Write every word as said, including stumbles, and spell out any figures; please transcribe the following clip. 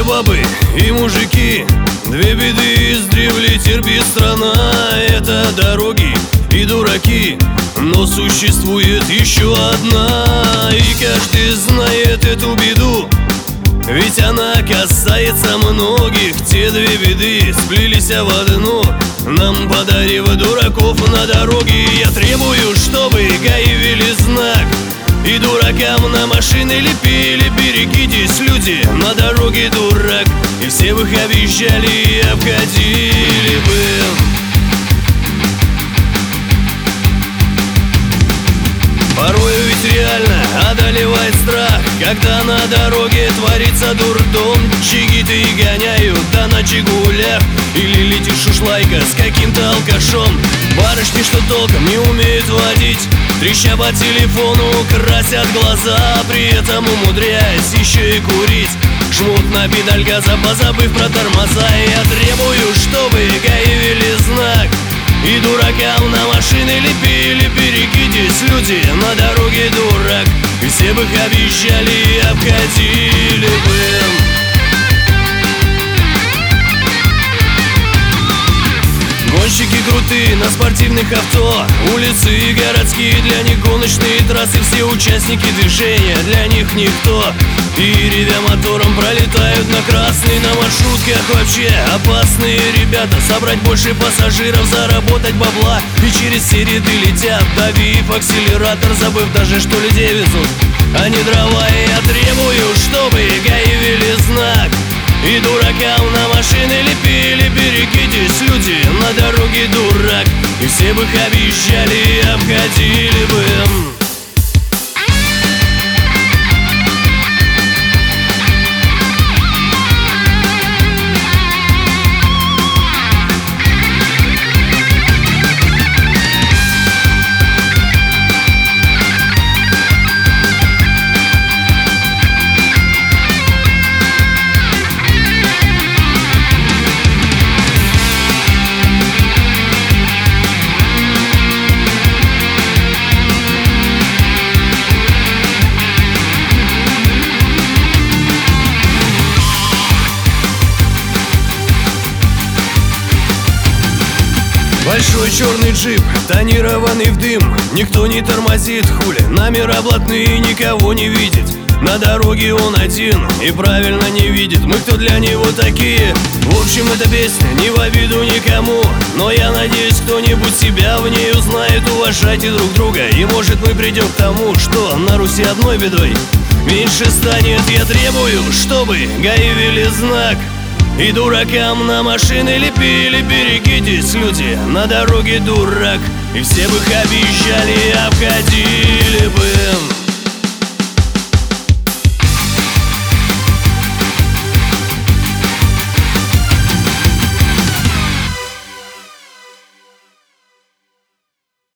бабы и мужики, две беды издревле терпит страна. Это дороги и дураки, но существует еще одна, и каждый знает эту беду, ведь она касается многих. Те две беды сплелись в одну, нам подарив дураков на дороге. Я требую, чтобы ГАИ ввели знак и дуракам на машины лепили: берегитесь, люди, на дороге дурак. И все бы их объезжали и обходили бы. Порой ведь реально одолевает страх, когда на дороге творится дурдом. Чигиты и гоняют, да на чигулях, или летит шушлайка с каким-то алкашом. Барышни, что толком не умеют водить, треща по телефону, красят глаза, при этом умудряясь еще и курить. Жмут на педаль газа, позабыв про тормоза. И я требую, чтобы ГАИ ввели знак и дуракам на машины лепили: берегитесь, люди, на дороге дурак. И все бы их объезжали и обходили бы. Гонщики крутые на спортивных авто, улицы и городские, для них гоночные трассы. Все участники движения, для них никто. И ревя мотором пролетают на красный. На маршрутках вообще опасные ребята, собрать больше пассажиров, заработать бабла. И через все ряды летят, давив акселератор, забыв даже, что людей везут, а не дрова. И я требую, чтобы ГАИ ввели знак и дуракам на машины лепили: берегитесь, люди, на дороге дурак. И все бы их объезжали и обходили бы. Большой черный джип, тонированный в дым, никто не тормозит, хули, номера блатные, никого не видит. На дороге он один и правильно не видит, мы кто для него такие. В общем, эта песня не в обиду никому, но я надеюсь, кто-нибудь себя в ней узнает. Уважайте друг друга, и может мы придем к тому, что на Руси одной бедой меньше станет. Я требую, чтобы ГАИ ввели знак и дуракам на машины лепили: берегитесь, люди, на дороге дурак. И все бы их объезжали и обходили бы.